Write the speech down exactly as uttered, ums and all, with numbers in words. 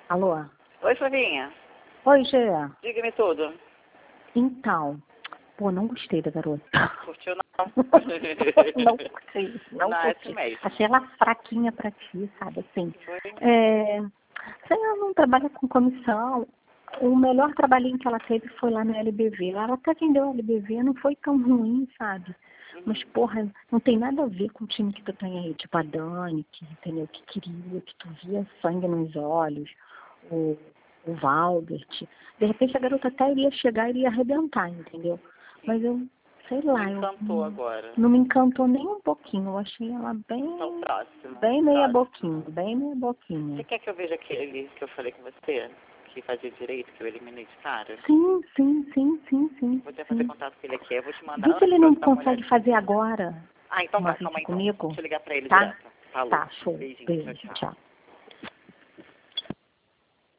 Alô? Oi, Flavinha. Oi, Gê. Diga-me tudo. Então, pô, não gostei da garota. Curtiu não? Não curti, não, Não, é curti. assim mesmo. Achei ela fraquinha pra ti, sabe, assim. Foi. É, se ela não trabalha com comissão, o melhor trabalhinho que ela teve foi lá no L B V. Ela até vendeu o L B V, não foi tão ruim, sabe? Uhum. Mas, porra, não tem nada a ver com o time que tu tem aí, tipo a Dani, que, entendeu? Que queria, que tu via sangue nos olhos, o, o Valbert. De repente a garota até iria chegar e iria arrebentar, entendeu? Mas eu, sei lá, Me eu encantou não, agora. não me encantou nem um pouquinho. Eu achei ela bem, Então, próximo. bem meia próximo. boquinha, bem meia boquinha. Você quer que eu veja aquele que eu falei com você? Que fazia direito, que eu eliminei de cara? Sim, sim, sim, sim, sim. Vou até fazer sim. contato com ele aqui. Eu vou te mandar Vê se antes ele pra não você dar uma consegue olhadinha. fazer agora. Ah, então Uma vai. Calma vídeo aí, então. comigo. Deixa eu ligar pra ele Tá? direto. Falou. Tá, show. Beijinho. Beijo, Tchau, tchau. tchau.